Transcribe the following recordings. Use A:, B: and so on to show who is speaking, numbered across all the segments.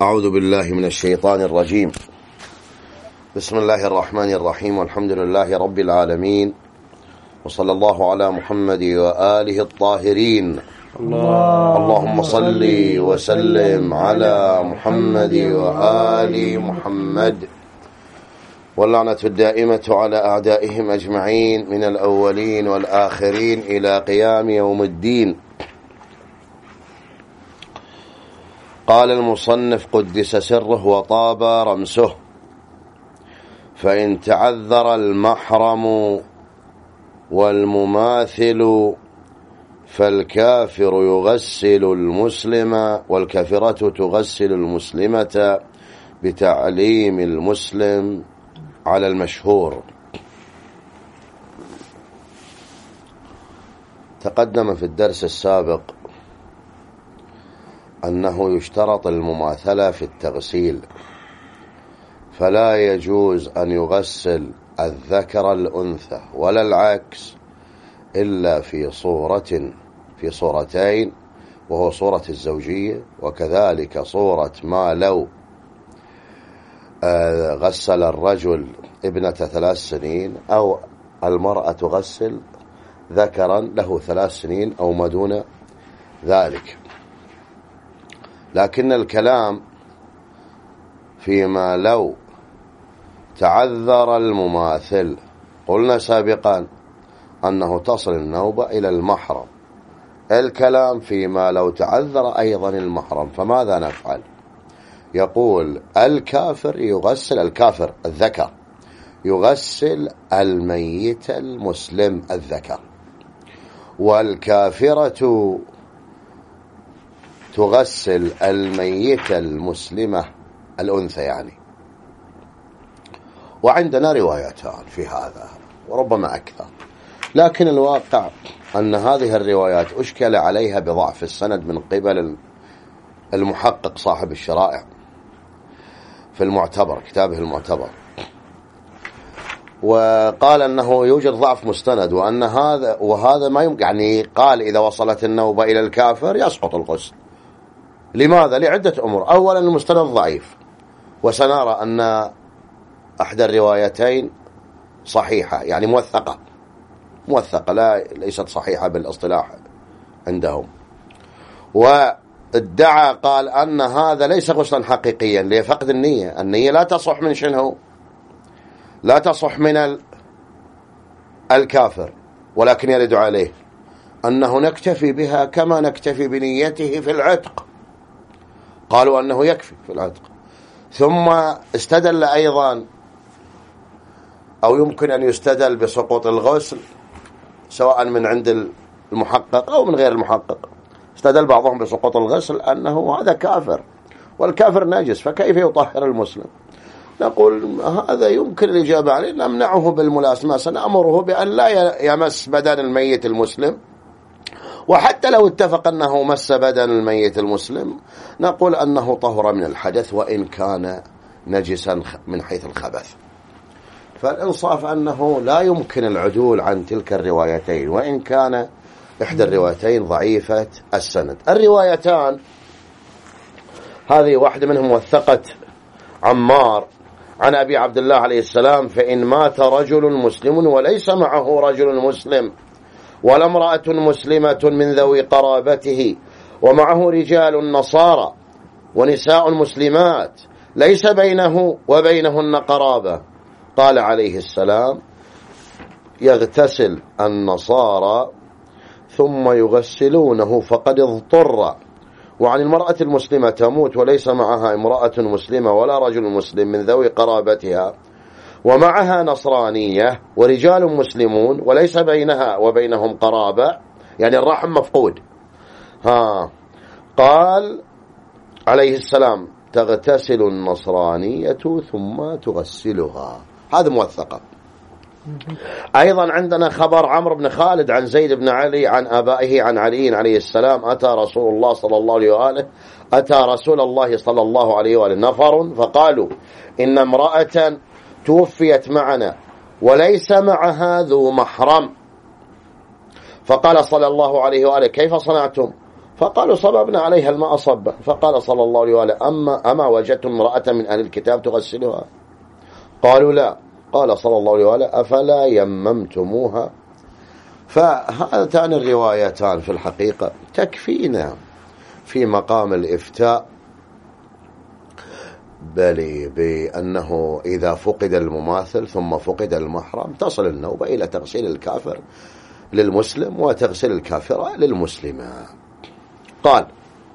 A: أعوذ بالله من الشيطان الرجيم. بسم الله الرحمن الرحيم، والحمد لله رب العالمين، وصلى الله على محمد وآله الطاهرين. اللهم صل وسلم على محمد وآل محمد، واللعنة الدائمة على أعدائهم أجمعين من الأولين والآخرين إلى قيام يوم الدين. قال المصنف قدس سره وطاب رمسه: فإن تعذر المحرم والمماثل فالكافر يغسل المسلم والكافرة تغسل المسلمة بتعليم المسلم على المشهور. تقدم في الدرس السابق أنه يشترط المماثلة في التغسيل، فلا يجوز أن يغسل الذكر الأنثى ولا العكس إلا في صورتين، وهو صورة الزوجية، وكذلك صورة ما لو غسل الرجل ابنة 3 سنين أو المرأة تغسل ذكرا له 3 سنين أو ما دون ذلك. لكن الكلام فيما لو تعذر المماثل، قلنا سابقا أنه تصل النوبة إلى المحرم. الكلام فيما لو تعذر أيضا المحرم، فماذا نفعل؟ يقول الكافر يغسل، الكافر الذكر يغسل الميت المسلم الذكر، والكافرة تغسل الميت المسلمة الأنثى يعني. وعندنا روايتان في هذا وربما أكثر، لكن الواقع أن هذه الروايات أشكل عليها بضعف السند من قبل المحقق صاحب الشرائع في المعتبر، كتابه المعتبر، وقال أنه يوجد ضعف مستند، وأن هذا ما يمكن، يعني قال إذا وصلت النوبة إلى الكافر يسقط الغسل. لماذا؟ لعدة أمور. أولا المستند ضعيف، وسنرى أن أحدى الروايتين صحيحة، يعني موثقة ليست صحيحة بالاصطلاح عندهم. وادعى قال أن هذا ليس غسلا حقيقيا لفقد النية لا تصح من شنو؟ لا تصح من الكافر، ولكن يرد عليه أنه نكتفي بها كما نكتفي بنيته في العتق. قالوا أنه يكفي في العتق. ثم استدل أيضا، أو يمكن أن يستدل بسقوط الغسل سواء من عند المحقق أو من غير المحقق. استدل بعضهم بسقوط الغسل أنه هذا كافر، والكافر نجس، فكيف يطهر المسلم؟ نقول هذا يمكن الإجابة عليه، نمنعه بالملاسمة، سنأمره بأن لا يمس بدن الميت المسلم، وحتى لو اتفق أنه مس بدن الميت المسلم نقول أنه طهر من الحدث وإن كان نجسا من حيث الخبث. فالإنصاف أنه لا يمكن العدول عن تلك الروايتين، وإن كان إحدى الروايتين ضعيفة السند. الروايتان هذه واحدة منهم وثقة عمار عن أبي عبد الله عليه السلام: فإن مات رجل مسلم وليس معه رجل مسلم ولا امرأة مسلمة من ذوي قرابته ومعه رجال نصارى ونساء مسلمات ليس بينه وبينهن قرابة، قال عليه السلام: يغتسل النصارى ثم يغسلونه فقد اضطر. وعن المرأة المسلمة تموت وليس معها امرأة مسلمة ولا رجل مسلم من ذوي قرابتها ومعها نصرانية ورجال مسلمون وليس بينها وبينهم قرابة، يعني الرحم مفقود. قال عليه السلام: تغتسل النصرانية ثم تغسلها. هذا موثقة. أيضا عندنا خبر عمرو بن خالد عن زيد بن علي عن آبائه عن علي عليه السلام: أتى رسول الله صلى الله عليه وآله نفر فقالوا: إن امرأة توفيت معنا وليس معها ذو محرم. فقال صلى الله عليه وآله: كيف صنعتم؟ فقالوا صببنا عليها الماء صبا. فقال صلى الله عليه وآله أما وجدتم امرأة من أهل الكتاب تغسلها؟ قالوا لا. قال صلى الله عليه وآله أفلا يممتموها؟ فهاتان الروايتان في الحقيقة تكفينا في مقام الإفتاء بل بأنه إذا فقد المماثل ثم فقد المحرم تصل النوبة إلى تغسيل الكافر للمسلم وتغسيل الكافرة للمسلمة. قال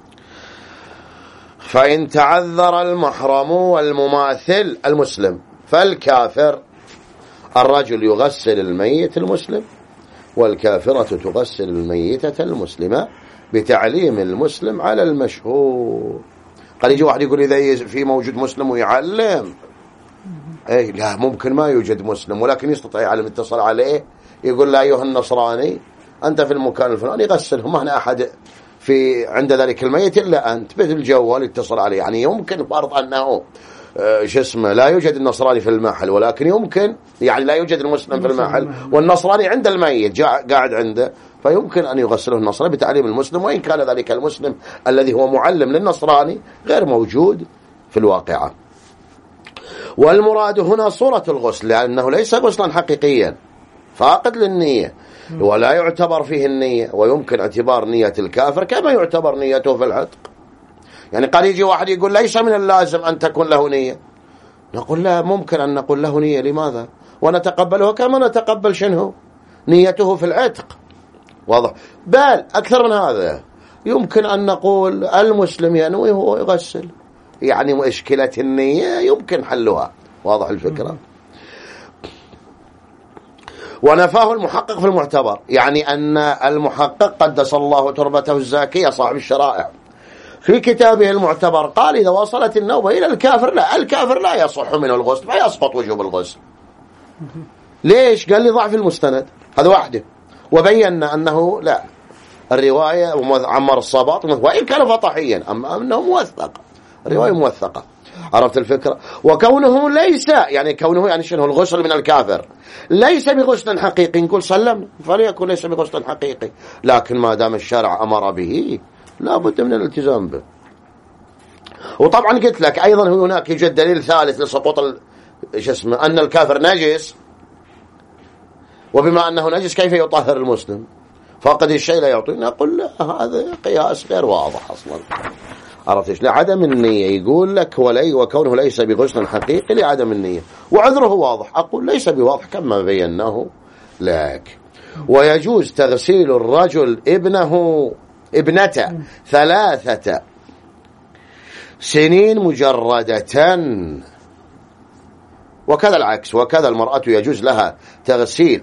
A: فإن تعذر المحرم والمماثل المسلم فالكافر الرجل يغسل الميت المسلم والكافرة تغسل الميتة المسلمة بتعليم المسلم على المشهور. قال يجي واحد يقول إذا في موجود مسلم ويعلم، إيه لا ممكن ما يوجد مسلم ولكن يستطيع يعلم. اتصل عليه يقول لا أيها النصراني أنت في المكان الفلاني غسلهم، ما هنا أحد في عند ذلك الميت إلا أنت، مثل الجوال اتصل عليه. يعني يمكن فرض أنه لا يوجد النصراني في المحل، ولكن يمكن يعني لا يوجد المسلم في المحل والنصراني عند الميت قاعد عنده، فيمكن أن يغسله النصراني بتعليم المسلم، وإن كان ذلك المسلم الذي هو معلم للنصراني غير موجود في الواقعة. والمراد هنا صورة الغسل، لأنه ليس غسلا حقيقيا فاقد للنية ولا يعتبر فيه النية، ويمكن اعتبار نية الكافر كما يعتبر نيته في العتق. يعني قال يجي واحد يقول ليس من اللازم أن تكون له نية، نقول لا ممكن أن نقول له نية. لماذا؟ ونتقبله كما نتقبل شنه نيته في العتق. واضح؟ بل أكثر من هذا يمكن أن نقول المسلم ينوي هو يغسل، يعني مشكلة النية يمكن حلها. واضح الفكرة؟ ونفاه المحقق في المعتبر، يعني أن المحقق قدس الله تربته الزاكية صاحب الشرائع في كتابه المعتبر قال إذا وصلت النوبة إلى الكافر لا، الكافر لا يصح منه الغسل فيسقط وجوب الغسل. ليش؟ قال لي ضعف المستند، هذا واحدة. وبينا أنه لا، الرواية عمر الصباط وإن كان فطحيا أما أنه موثق، الرواية موثقة. عرفت الفكرة؟ وكونه ليس يعني كونه يعني شنو الغسل من الكافر ليس بغسل حقيقي، نقول سلمنا فليكن ليس بغسل حقيقي، لكن ما دام الشرع أمر به لا بد من الالتزام به. وطبعا قلت لك أيضا هناك يوجد دليل ثالث لسقوط أن الكافر نجس، وبما أنه نجس كيف يطهر المسلم؟ فقد الشيء لا يعطينا. نقول لا، هذا قياس غير واضح أصلا. عرفت ايش؟ لعدم النية. يقول لك وكونه ليس بغسل حقيقي لعدم النية، وعذره واضح. أقول ليس بواضح كما بيناه لك. ويجوز تغسيل الرجل ابنته 3 سنين مجردة، وكذا العكس، وكذا المرأة يجوز لها تغسيل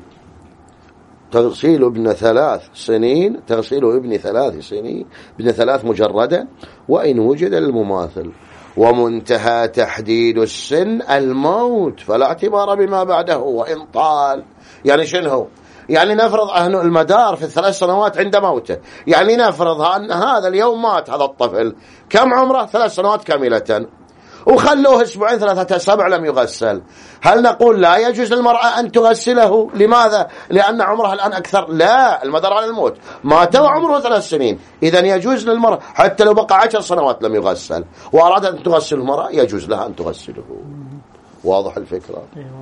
A: ابن 3 سنين، تغسيل ابن 3 سنين، ابن 3 مجردا وإن وجد المماثل. ومنتهى تحديد السن الموت، فلا اعتبار بما بعده وإن طال. يعني شنو؟ يعني نفرض أن المدار في 3 سنوات عند موته، يعني نفرض أن هذا اليوم مات هذا الطفل، كم عمره؟ 3 سنوات كاملة، وخلوه 2 3 أسابيع لم يغسل. هل نقول لا يجوز للمرأة أن تغسله؟ لماذا؟ لأن عمرها الآن أكثر؟ لا، المدار على الموت، مات وعمره 3 سنين، إذن يجوز للمرأة حتى لو بقى 10 سنوات لم يغسل وأراد أن تغسل المرأة يجوز لها أن تغسله. واضح الفكرة؟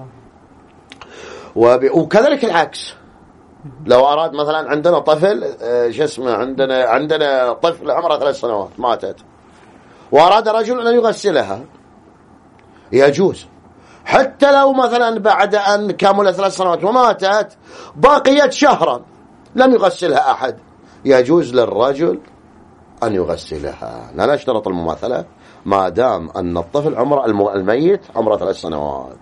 A: وكذلك العكس، لو أراد مثلا عندنا طفل عندنا طفل عمره 3 سنوات ماتت، وأراد رجل أن يغسلها يجوز، حتى لو مثلا بعد أن كمل 3 سنوات وماتت بقيت شهرا لم يغسلها أحد، يجوز للرجل أن يغسلها. لا نشترط المماثلة ما دام أن الطفل الميت عمره 3 سنوات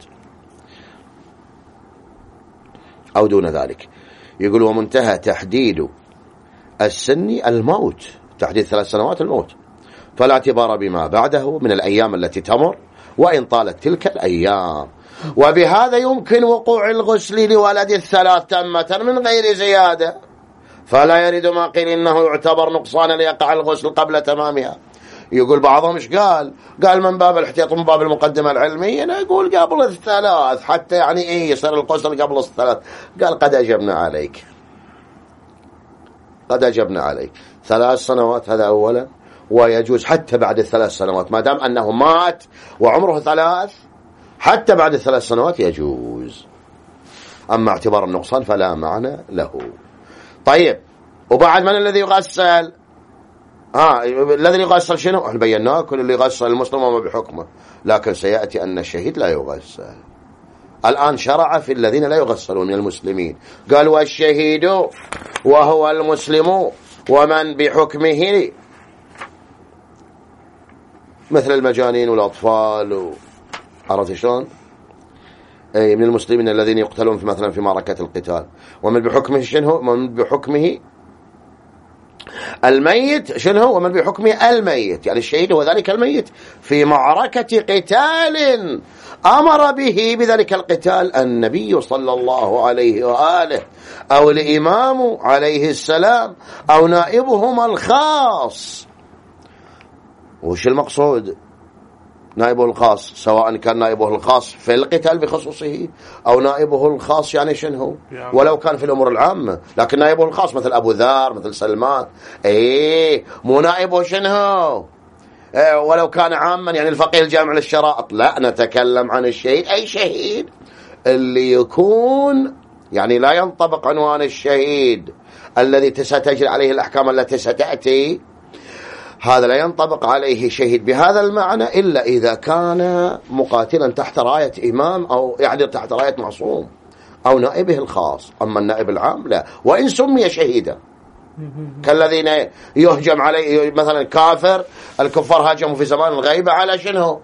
A: أو دون ذلك. يقول ومنتهى تحديد السن الموت، تحديد 3 سنوات الموت، فلا اعتبار بما بعده من الأيام التي تمر وإن طالت تلك الأيام. وبهذا يمكن وقوع الغسل لولد 3 تامة من غير زيادة، فلا يرد ما قيل إنه يعتبر نقصانا ليقع الغسل قبل تمامها. يقول بعضهم إيش قال من باب الاحتياط ومن باب المقدمة العلمية، أنا يقول قبل 3 حتى يعني يصير الغسل قبل 3. قال قد أجبنا عليك. 3 سنوات، هذا أولا. ويجوز حتى بعد ال3 سنوات، ما دام أنه مات وعمره 3، حتى بعد ال3 سنوات يجوز. أما اعتبار النقصان فلا معنى له. طيب، وبعد من الذي يغسل؟ الذي يغسل شنو؟ احنا بيناه كل اللي يغسل المسلم وما بحكمه، لكن سيأتي أن الشهيد لا يغسل. الآن شرع في الذين لا يغسلون من المسلمين، قال والشهيد وهو المسلم ومن بحكمه، مثل المجانين والأطفال عرفت شلون؟ أي من المسلمين الذين يقتلون في مثلا في معركة القتال. ومن بحكمه شنو؟ ومن بحكمه الميت شنو؟ ومن بحكمه الميت، يعني الشهيد هو ذلك الميت في معركة قتال أمر به بذلك القتال النبي صلى الله عليه وآله أو الإمام عليه السلام أو نائبهما الخاص. وش المقصود؟ نائبه الخاص، سواء كان نائبه الخاص في القتال بخصوصه أو نائبه الخاص يعني شنو، ولو كان في الأمور العامة، لكن نائبه الخاص مثل أبو ذر مثل سلمان، مو نائبه شنو ولو كان عاما يعني الفقيه الجامع للشرائط. لا، نتكلم عن الشهيد، أي شهيد اللي يكون يعني لا ينطبق عنوان الشهيد الذي ستجري عليه الأحكام التي ستأتي، هذا لا ينطبق عليه شهيد بهذا المعنى إلا إذا كان مقاتلا تحت راية إمام أو يعني تحت راية معصوم أو نائبه الخاص. أما النائب العام لا، وإن سمي شهيدا، كالذين يهجم عليه مثلا كافر، الكفار هاجموا في زمان الغيبة على شنو؟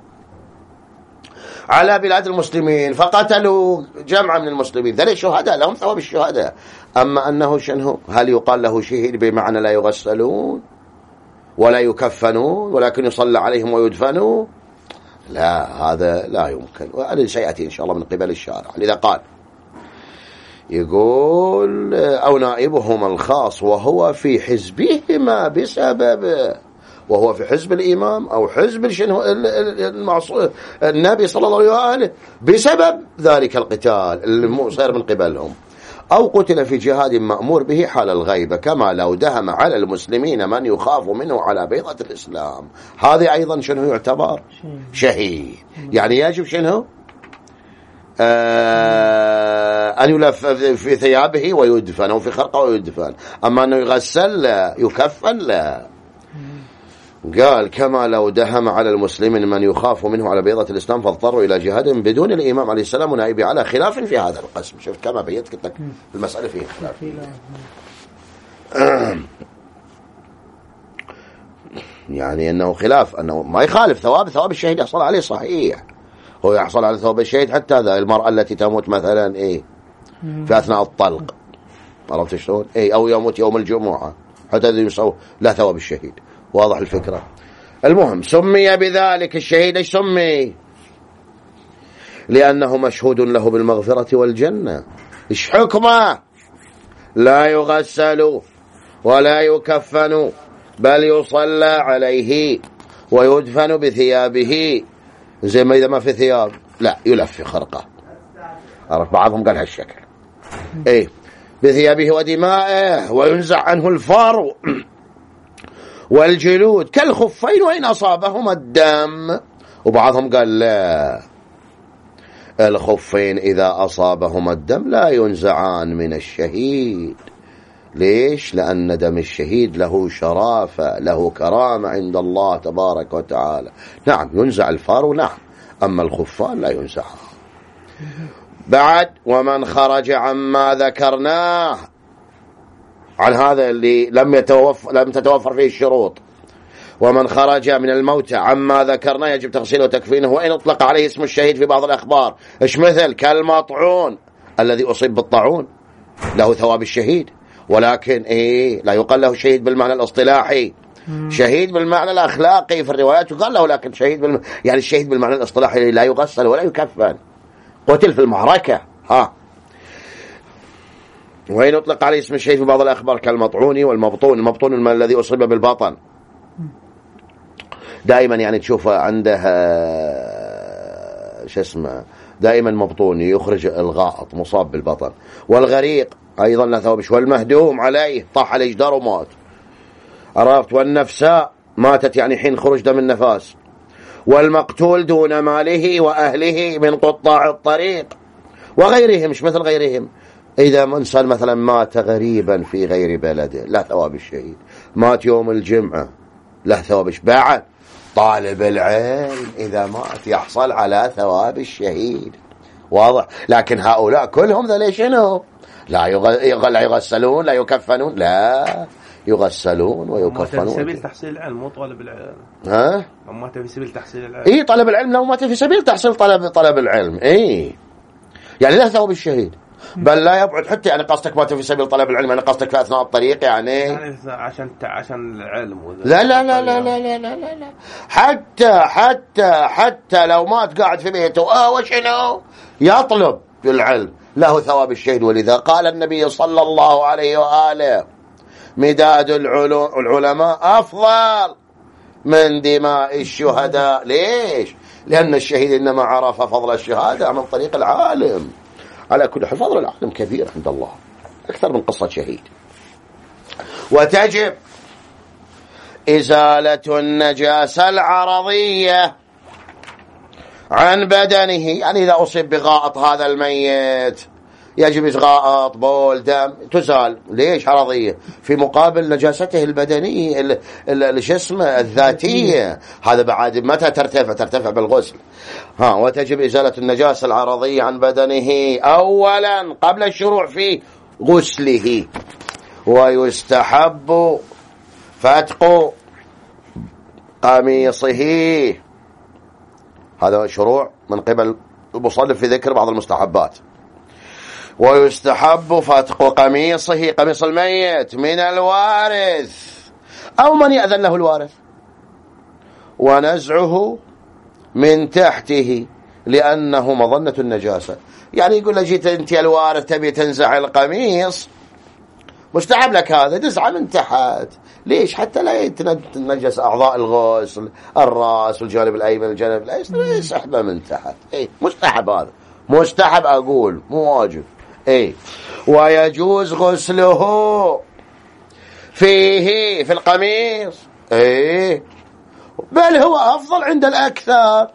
A: على بلاد المسلمين فقتلوا جمعا من المسلمين، ذلك شهداء لهم ثواب الشهداء. أما أنه شنو؟ هل يقال له شهيد بمعنى لا يغسلون ولا يكفنون ولكن يصلى عليهم ويدفنوا؟ لا، هذا لا يمكن، وهذا سيأتي إن شاء الله من قبل الشارع. لذا قال يقول أو نائبهما الخاص وهو في حزبهما بسبب، وهو في حزب الإمام أو حزب شنو النبي صلى الله عليه وآله بسبب ذلك القتال المصير من قبلهم، أو قتل في جهاد مأمور به حال الغيبة، كما لو دهم على المسلمين من يخاف منه على بيضة الإسلام. هذه أيضا شنو يعتبر شهيد، يعني يجب شنو أن يلف في ثيابه ويدفن، أو في خرقه ويدفن. أما أنه يغسل لا، يكفن لا. قال كما لو دهم على المسلمين من يخاف منه على بيضة الإسلام فاضطروا إلى جهاد بدون الإمام عليه السلام ونائبه، على خلاف في هذا القسم. شوف كما بينت لك المسألة فيها خلاف، يعني أنه خلاف، أنه ما يخالف ثواب الشهيد يحصل عليه صحيح، هو يحصل على ثواب الشهيد حتى هذا المرأة التي تموت مثلا في أثناء الطلق، عرفت شلون؟ أو يموت يوم الجمعة، حتى هذا يسوي لا ثواب الشهيد. واضح الفكرة؟ المهم سمي بذلك الشهيد، ايش سمي؟ لأنه مشهود له بالمغفرة والجنة. ايش حكمه؟ لا يغسل ولا يكفن، بل يصلى عليه ويدفن بثيابه. زي ما إذا ما في ثياب لا يلف في خرقه، عرف بعضهم قال هالشكل، بثيابه ودمائه، وينزع عنه الفرو والجلود كالخفين وإن أصابهما الدم. وبعضهم قال لا، الخفين إذا أصابهما الدم لا ينزعان من الشهيد. ليش؟ لأن دم الشهيد له شرافة، له كرامة عند الله تبارك وتعالى. نعم ينزع الفار، نعم، أما الخفان لا ينزع. بعد ومن خرج عما ذكرناه، عن هذا اللي لم تتوفر فيه الشروط، ومن خرج من الموتى عما ذكرنا يجب تغسيله وتكفينه، وإن أطلق عليه اسم الشهيد في بعض الأخبار. إيش مثل؟ كالمطعون الذي أصيب بالطاعون له ثواب الشهيد، ولكن لا يقال له شهيد بالمعنى الاصطلاحي، شهيد بالمعنى الأخلاقي في الروايات يقال له، لكن شهيد يعني الشهيد بالمعنى الاصطلاحي لا يغسل ولا يكفن، قتل في المعركة. وإن أطلق عليه اسم الشهيد في بعض الأخبار كالمطعون والمبطون. المبطون الذي أصيب بالبطن، دائما يعني تشوف عنده دائما مبطون يخرج الغائط مصاب بالبطن. والغريق أيضا لا ثواب، والمهدوم عليه طاح على جدار ومات، عرفت؟ والنفساء ماتت يعني حين خروج دم النفاس، والمقتول دون ماله وأهله من قطاع الطريق وغيرهم، مش مثل غيرهم. إذا إنسان مثلا مات غريبا في غير بلده لا ثواب الشهيد، مات يوم الجمعة لا ثواب الشهيد. بعد طالب العلم إذا مات يحصل على ثواب الشهيد، واضح؟ لكن هؤلاء كلهم ذا ليش شنو؟ لا يغسلون لا يكفنون، لا يغسلون ويكفنون.
B: مات في سبيل تحصيل العلم، مو طالب العلم.
A: ها؟
B: مات في سبيل تحصيل العلم.
A: اي طالب العلم لو مات في سبيل تحصيل طلب العلم، اي يعني لا ثواب الشهيد، بل لا يبعد حتى. يعني قصدك مات في سبيل طلب العلم، يعني قصدك في اثناء الطريق يعني
B: عشان العلم
A: لا لا لا لا لا لا لا لا لا. حتى لو مات قاعد في بيته وشنو يطلب العلم له ثواب الشهيد. ولذا قال النبي صلى الله عليه وآله: مداد العلماء أفضل من دماء الشهداء. ليش؟ لأن الشهيد إنما عرف فضل الشهادة من طريق العالم. على كل حال فضل العالم كبير عند الله أكثر من قصة شهيد. وتجب إزالة النجاسة العرضية عن بدنه، يعني إذا أصيب بغائط هذا الميت يجب غائط بول دم تزال. ليش عرضية؟ في مقابل نجاسته البدنية الجسم الذاتية. هذا بعد متى ترتفع بالغسل. وتجب إزالة النجاسة العرضية عن بدنه أولا قبل الشروع في غسله. ويستحب فتق قميصه. هذا شروع من قبل المصنف في ذكر بعض المستحبات. ويستحب فتق قميصه، قميص الميت، من الوارث أو من يأذن له الوارث، ونزعه من تحته لأنه مظنة النجاسة. يعني يقول له جيت أنت يا الوارث تبي تنزع القميص، مستحب لك هذا، دزعه من تحت. ليش؟ حتى لا يتنجس أعضاء الغسل، الرأس والجانب الأيمن والجانب الأيسر، يسحبه من تحت. مستحب هذا، مستحب أقول مو واجب. ويجوز غسله فيه في القميص، بل هو أفضل عند الأكثر.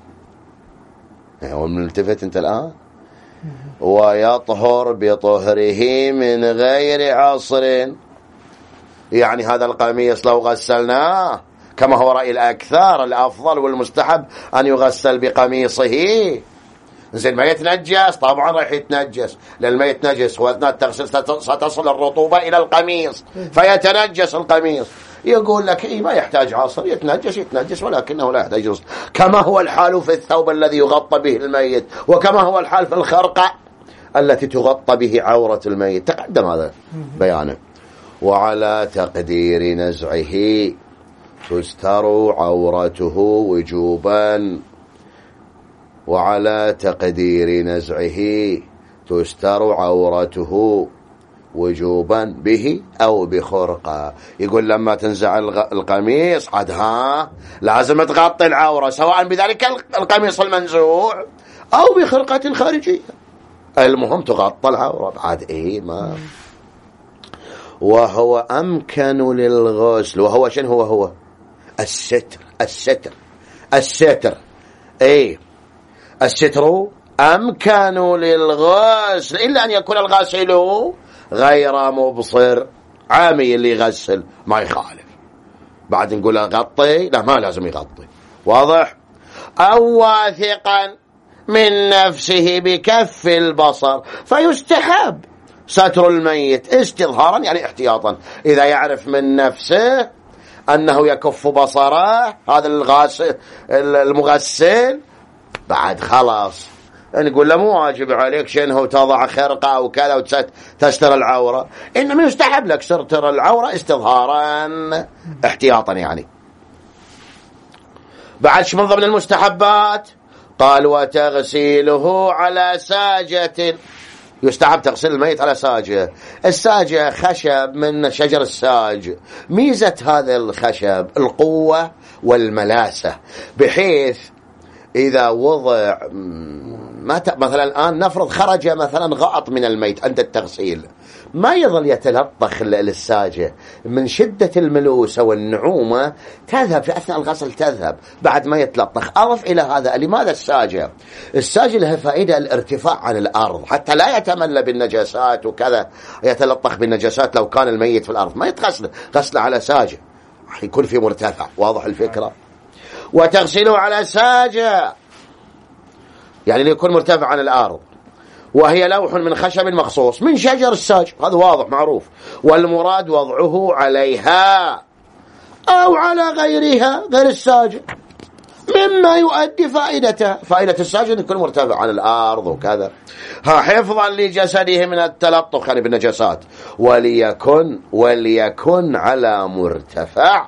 A: وملتفت أنت الآن. ويطهر بطهره من غير عصر، يعني هذا القميص لو غسلناه كما هو رأي الأكثر، الأفضل والمستحب أن يغسل بقميصه. زين ما يتنجس، طبعا راح يتنجس لأن ما يتنجس، وأثناء التغسيل ستصل الرطوبة إلى القميص فيتنجس القميص. يقول لك ما يحتاج عصر، يتنجس ولكنه لا يحتاج عصر، كما هو الحال في الثوب الذي يغطى به الميت، وكما هو الحال في الخرقة التي تغطى به عورة الميت، تقدم هذا بيانه. وعلى تقدير نزعه تستر عورته وجوبا. وعلى تقدير نزعه تستر عورته وجوبا به أو بخرقة. يقول لما تنزع القميص عاد لازم تغطي العورة، سواء بذلك القميص المنزوع أو بخرقة خارجية، المهم تغطى العورة بعد. ما وهو أمكن للغسل. وهو شنو؟ هو الستر. الستر أمكن للغسل، إلا أن يكون الغاسل غير مبصر. عامي اللي يغسل ما يخالف، بعد نقول غطي، لا ما لازم يغطي، واضح. أو واثقا من نفسه بكف البصر، فيستحب ستر الميت استظهارا يعني احتياطا. إذا يعرف من نفسه أنه يكف بصره هذا الغاسل المغسل، بعد خلاص نقول له مو واجب عليك شنو تضع خرقة أو كذا وتستر العورة، إنما يستحب لك ستر العورة استظهارا احتياطا. يعني بعد شو من ضمن المستحبات؟ قال وتغسيله على ساجة. يستحب تغسل الميت على ساجة. الساجة خشب من شجر الساج. ميزة هذا الخشب القوة والملاسة، بحيث إذا وضع مثلا الآن نفرض خرج مثلا غائط من الميت عند التغسيل، ما يظل يتلطخ للساجة من شدة الملوسة والنعومة، تذهب في أثناء الغسل، تذهب بعد ما يتلطخ. أضف إلى هذا لماذا الساجة؟ الساجة لها فائدة الارتفاع عن الأرض حتى لا يتملى بالنجاسات وكذا، يتلطخ بالنجاسات. لو كان الميت في الأرض ما يتغسل غسله على ساجة، يكون في مرتفع. واضح الفكرة؟ وتغسله على ساجة يعني ليكون مرتفع عن الأرض، وهي لوح من خشب مخصوص من شجر الساج، هذا واضح معروف. والمراد وضعه عليها أو على غيرها غير الساج مما يؤدي فائدته. فائدة الساج أن يكون مرتفع عن الأرض وكذا، حفظا لجسده من التلطخ يعني بالنجاسات. وليكن على مرتفع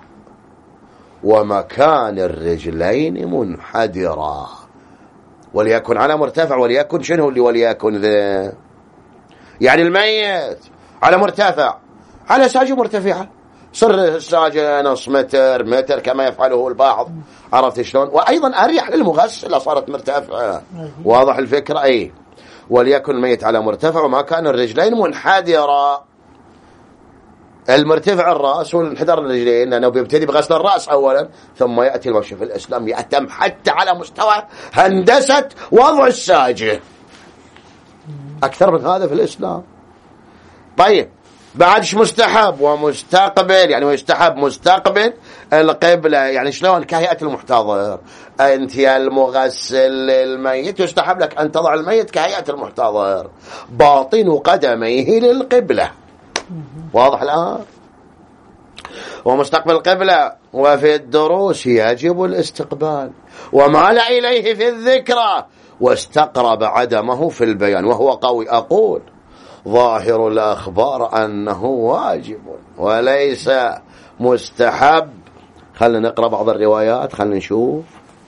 A: ومكان الرجلين منحدرا. وليكن على مرتفع، وليكن شنو اللي وليكن ذا؟ يعني الميت على مرتفع على ساجة مرتفعة، صر الساجة نص متر كما يفعله البعض، عرفت شلون؟ وأيضا أريح للمغسل صارت مرتفعة. واضح الفكرة؟ أي وليكن الميت على مرتفع ومكان الرجلين منحدرا. المرتفع الرأس والانحدار الرجلين، لأنه بيبتدي بغسل الرأس أولا ثم يأتي المشي في الإسلام يأتم حتى على مستوى هندسة وضع الساجة. أكثر من هذا في الإسلام. طيب بعدش مستحب ومستقبل، يعني ويستحب مستقبل القبلة، يعني شلون؟ كهيئة المحتضر. أنت يا المغسل الميت يستحب لك أن تضع الميت كهيئة المحتضر، باطن قدميه للقبلة. واضح الآن؟ ومستقبل القبلة. وفي الدروس يجب الاستقبال ومال إليه في الذكرى، واستقرب عدمه في البيان وهو قوي. أقول ظاهر الأخبار أنه واجب وليس مستحب. خلنا نقرأ بعض الروايات، خلنا نشوف.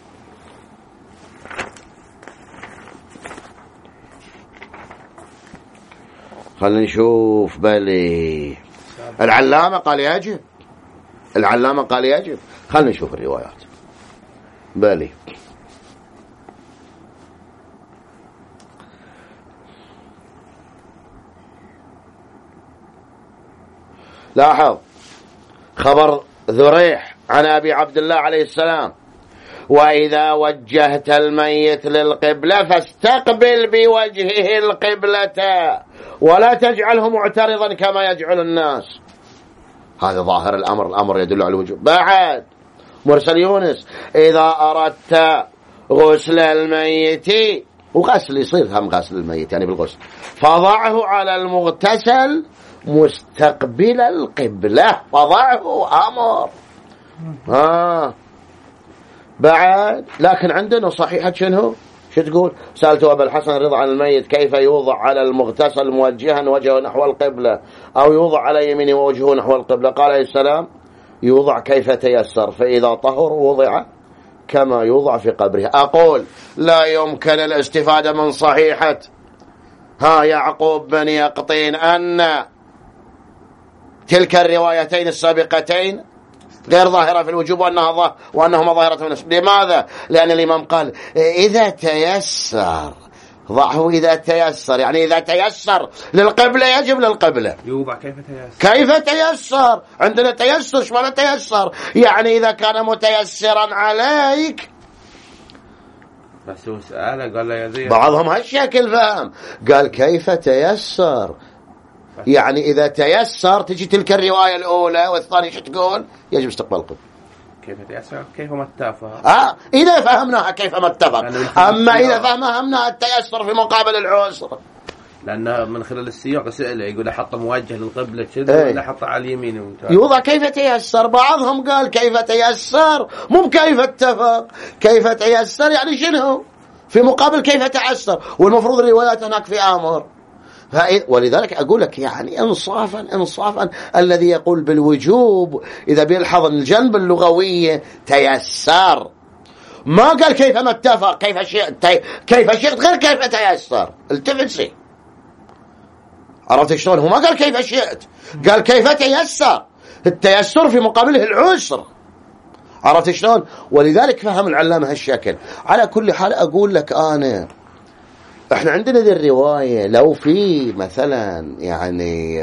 A: خلنا نشوف. بلي العلامة قال يجب، العلامة قال يجب. خلنا نشوف الروايات. بلي لاحظ خبر ذريح عن أبي عبد الله عليه السلام: وإذا وجهت الميت للقبلة فاستقبل بوجهه القبلة ولا تجعله معترضا كما يجعل الناس. هذا ظاهر الأمر، الأمر يدل على الوجوب. بعد مرسل يونس: إذا أردت غسل الميت، وغسل يصير هم غسل الميت يعني بالغسل، فضعه على المغتسل مستقبل القبلة، وضعه أمر. بعد لكن عندنا صحيحة شنو؟ شو تقول؟ سألت أبا الحسن رضا عن الميت كيف يوضع على المغتسل موجها وجهه نحو القبلة أو يوضع على يمينه ووجهه نحو القبلة؟ قال عليه السلام: يوضع كيف تيسر، فإذا طهر وضع كما يوضع في قبره. أقول لا يمكن الاستفادة من صحيحة يعقوب بن يقطين أن تلك الروايتين السابقتين غير ظاهرة في الوجوب وأنهما ظاهرة في النسب. لماذا؟ لأن الإمام قال إذا تيسر ضعه، إذا تيسر يعني إذا تيسر للقبلة يجب للقبلة.
B: يوضع كيف تيسر؟ كيف
A: تيسر؟ عندنا تيسر، شو معنى تيسر؟ يعني إذا كان متيسرا عليك.
B: بس هو سأله قال له يزيد،
A: بعضهم هالشكل فهم، قال كيف تيسر يعني إذا تيسر. تجي تلك الرواية الأولى والثانية شو تقول؟ يجب استقبال القبلة.
B: كيف تيسر كيف ما اتفق.
A: إذا فهمناها كيف ما اتفق. أما إذا فهمناها التيسر في مقابل العسر،
B: لأن من خلال السياق سئله يقول حط موجه للقبلة كذا ولا حط على اليمين
A: يوضع كيف تيسر. بعضهم قال كيف تيسر، مو كيف اتفق. كيف تيسر يعني شنو في مقابل كيف تعسر، والمفروض الروايات هناك في أمر. ولذلك أقول لك يعني إنصافا الذي يقول بالوجوب إذا بيلحظ الجنب اللغوية تيسر، ما قال كيف ما اتفق. كيف شئت غير كيف تيسر. التفت سي، عرفت شلون؟ هو ما قال كيف شئت، قال كيف تيسر. التيسر في مقابله العسر، عرفت شلون؟ ولذلك فهم العلامة هالشكل. على كل حال أقول لك أنا احنا عندنا ذي الرواية لو في مثلا يعني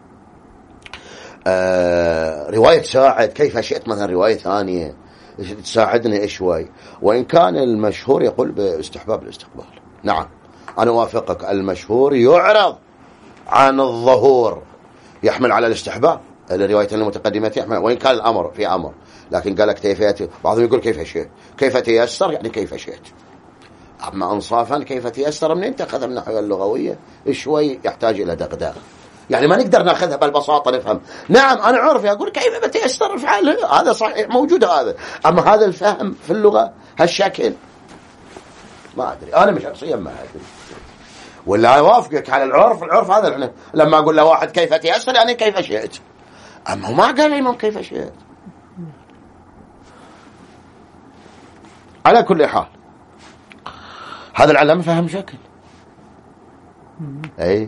A: رواية تساعد كيف شئت، مثلا رواية ثانية تساعدنا شوي، وإن كان المشهور يقول باستحباب الاستقبال. نعم أنا أوافقك، المشهور يعرض عن الظهور، يحمل على الاستحباب. الرواية المتقدمة يحمل، وإن كان الأمر في أمر، لكن قال لك كيف، بعضهم يقول كيف شئت، كيف تيسر يعني كيف شئت. أما أنصافا كيف تيسر منين تأخذ من الناحية اللغوية شوي يحتاج إلى دغدغة، يعني ما نقدر ناخذها بالبساطة نفهم. نعم أنا عرفي أقول كيف بتيسر افعال، هذا صحيح موجود هذا، أما هذا الفهم في اللغة هالشكل ما أدري، أنا مش شخصيا ما أدري. ولا أوافقك على العرف، العرف هذا لما أقول لواحد كيف تيسر يعني كيف شئت، أما ما قال لي من كيف شئت. على كل حال هذا العلم فهم شكل. أي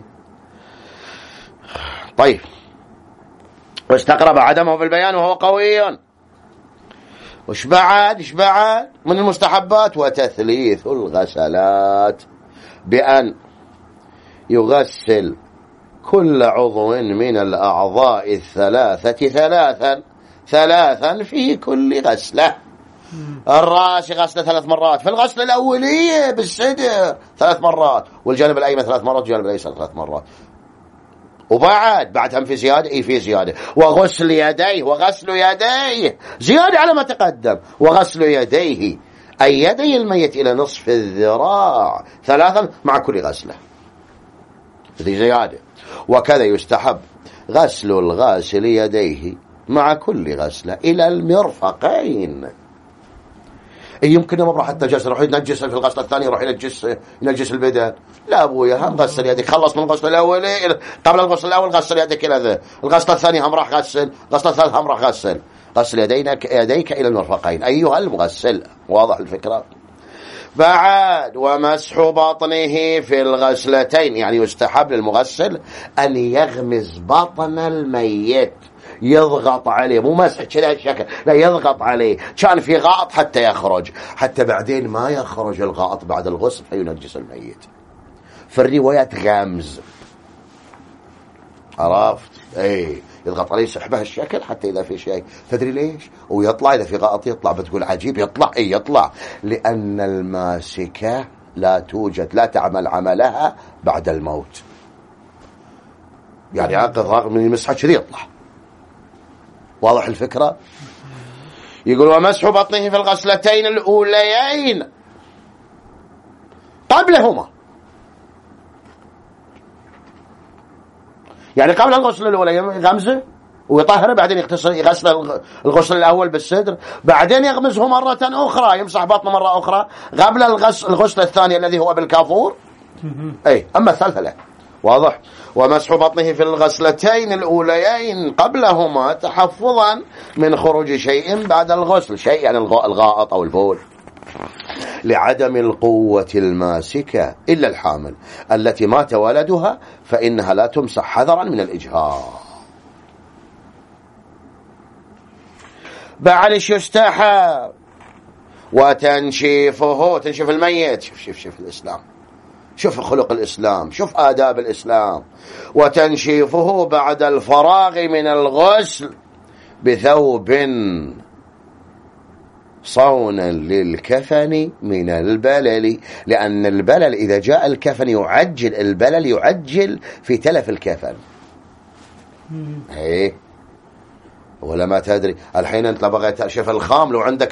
A: طيب، واستقرب عدمه بالبيان وهو قوي. وش بعد من المستحبات؟ وتثليث الغسلات، بأن يغسل كل عضو من الأعضاء الثلاثة ثلاثا في كل غسلة. الرأس غسله 3 مرات، في الغسلة الأولية بالصدر 3 مرات، والجانب الأيمن 3 مرات، والجانب الأيسر 3 مرات. وبعدها في زيادة، في زيادة. وغسل يديه زيادة على ما تقدم، وغسل يديه أي يدي الميت إلى نصف الذراع 3 مع كل غسلة، هذه زيادة. وكذا يستحب غسل الغاسل يديه مع كل غسلة إلى المرفقين. يمكن ما راح التجسس، راح ينجس في الغسله الثانيه، راح ينجس البدن. لا ابويا، هم غسل يدك، خلص من الغسل الاول، قبل الغسل الاول غسل يدك الى ذا، الغسله الثانيه هم راح غسل، الغسله الثالثه هم راح غسل يديك الى المرفقين ايها المغسل. واضح الفكره؟ بعد ومسح بطنه في الغسلتين، يعني يستحب للمغسل ان يغمز بطن الميت، يضغط عليه، مو مسح كذا الشكل، لا يضغط عليه، كان في غائط حتى يخرج، حتى بعدين ما يخرج الغائط بعد الغسل فينجس الميت. في الروايات غمز، عرفت؟ اي يضغط عليه سحبه الشكل حتى اذا في شيء، تدري ليش؟ ويطلع اذا في غائط يطلع، بتقول عجيب يطلع، اي يطلع، لان الماسكة لا توجد، لا تعمل عملها بعد الموت، يعني عقد من المسحة كذي يطلع. واضح الفكرة؟ يقول ومسح بطنه في الغسلتين الأوليين قبلهما، يعني قبل الغسل الأولى غمزه ويطهره، بعدين يغسل الغسل الأول بالصدر، بعدين يغمزه مرة أخرى، يمسح بطنه مرة أخرى قبل الغسل الثاني الذي هو بالكافور. أي أما الثالثة لا. واضح؟ ومسح بطنه في الغسلتين الأوليين قبلهما تحفظا من خروج شيء بعد الغسل، شيء يعني الغائط أو البول، لعدم القوة الماسكة إلا الحامل التي مات ولدها فإنها لا تمسح حذرا من الإجهاض. بعد يستحب وتنشيفه، تنشيف الميت. شوف الإسلام، شوف خلق الإسلام، شوف آداب الإسلام. وتنشيفه بعد الفراغ من الغسل بثوب صونا للكفن من البلل، لأن البلل إذا جاء الكفن يعجل، البلل يعجل في تلف الكفن. ايه ولا ما تدري الحين انت بغيت تشوف الخام، لو عندك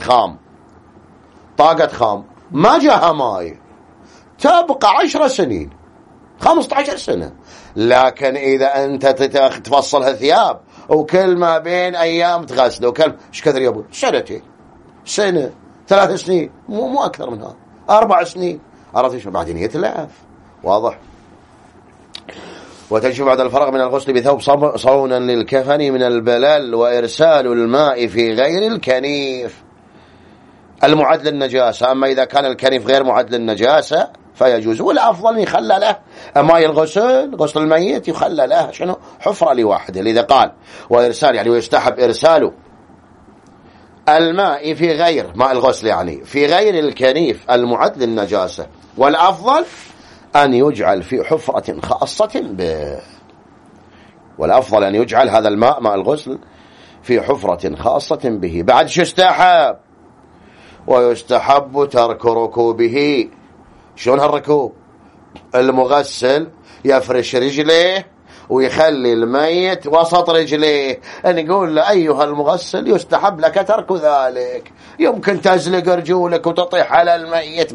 A: طاقة خام ما جاها ماي تبقى 10 سنين 15 سنة، لكن إذا أنت تفصلها ثياب وكل ما بين أيام تغسل، وكل ايش كثر يا أبو؟ 2 سنة 3 سنين، مو أكثر من هذا، 4 سنين، عرفت شو؟ بعدين يتلعف. واضح؟ وتنشف بعد الفراغ من الغسل بثوب صونا للكفن من البلل، وإرسال الماء في غير الكنيف المعد للنجاسة. أما إذا كان الكنيف غير معد للنجاسة فيجوز، والأفضل يخلى له ماء الغسل، غسل الميت يخلى له شنو؟ حفرة لواحده. لذا قال وإرسال يعني ويستحب إرسال الماء في غير ماء الغسل، يعني في غير الكنيف المعد للنجاسة، والأفضل أن يجعل في حفرة خاصة به، والأفضل أن يجعل هذا الماء ماء الغسل في حفرة خاصة به. بعد شو يستحب؟ ويستحب ترك ركوبه. شلون هالركوب؟ المغسل يفرش رجليه ويخلي الميت وسط رجليه، نقول له أيها المغسل يستحب لك ترك ذلك، يمكن تزلق رجولك وتطيح على الميت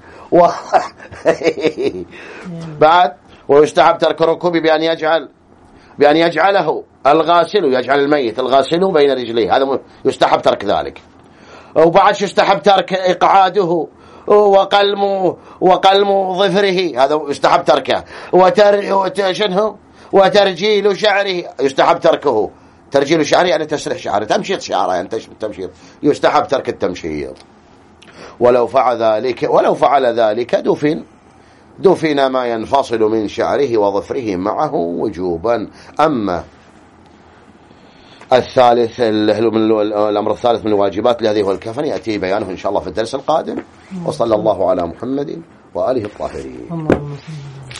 A: بعد ويستحب ترك ركوبه بأن يجعله الغاسل، يجعل الميت الغاسل بين رجليه، هذا يستحب ترك ذلك. وبعد يستحب ترك إقعاده وقلم ظفره، هذا يستحب تركه. وترجيل شعره يستحب تركه. ترجيل شعره يعني تسرح شعره، تمشيط شعره يعني تمشيط، يستحب ترك التمشيط. ولو فعل ذلك دفن ما ينفصل من شعره وظفره معه وجوبا. أما الثالث الأمر الثالث من الواجبات الذي هو الكفن يأتي بيانه إن شاء الله في الدرس القادم. وصلى الله على محمد وآله الطاهرين.